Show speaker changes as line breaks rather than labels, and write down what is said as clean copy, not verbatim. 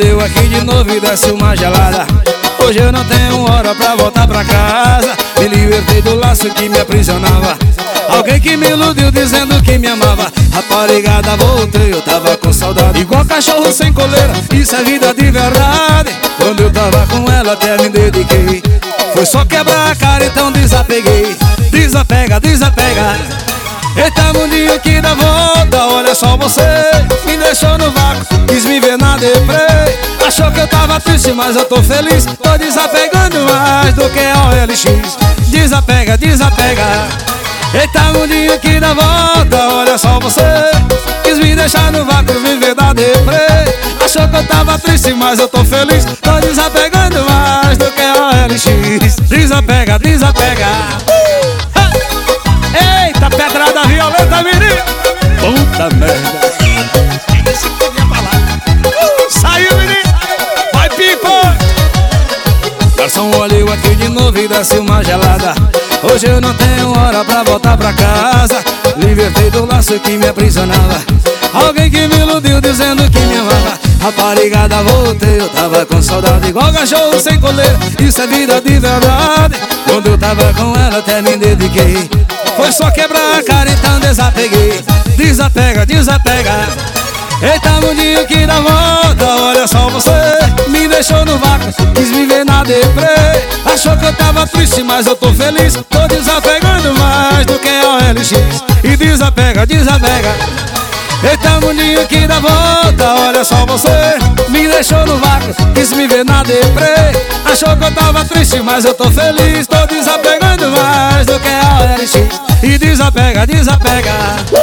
eu aqui de novo e desce uma gelada. Hoje eu não tenho hora pra voltar pra casa. Me libertei do laço que me aprisionava. Alguém que me iludiu dizendo que me amava. Raparigada, voltei, eu tava com saudade. Igual cachorro sem coleira, isso é vida de verdade. Quando eu tava com ela até me dediquei. Foi só quebrar a cara, então desapeguei. Desapega, desapega. Eita, mundinho que dá volta, olha só você. Me deixou no vácuo, quis me ver na deprê. Achou que eu tava triste, mas eu tô feliz. Tô desapegando mais do que a OLX. Desapega, desapega. Eita, mundinho que dá volta, olha só você. Quis me deixar no vácuo, viver da deprê. Achou que eu tava triste, mas eu tô feliz. Tô desapegando mais do que a OLX. Desapega, desapega. Eita, pedrada violenta, menino. Puta merda. Esse podia falar. Saiu, menino. Vai, pipa. Garçom, olha eu aqui de novo e desce uma gelada. Hoje eu não tenho hora pra voltar pra casa. Libertei do laço que me aprisionava. Alguém que me iludiu dizendo que me amava. Raparigada, voltei, eu tava com saudade. Igual cachorro sem coleira, isso é vida de verdade. Quando eu tava com ela até me dediquei. Foi só quebrar a cara, então desapeguei. Desapega, desapega. Eita, mundinho que dá volta, olha só você. Me deixou no vácuo, quis me ver na deprê. Achou que eu tava triste, mas eu tô feliz. Tô desapegando mais do que a OLX. E desapega, desapega. Eita, mundinho que dá volta, olha só você. Me deixou no vácuo, quis me ver na deprê. Achou que eu tava triste, mas eu tô feliz. Tô desapegando mais do que a OLX. E desapega, desapega.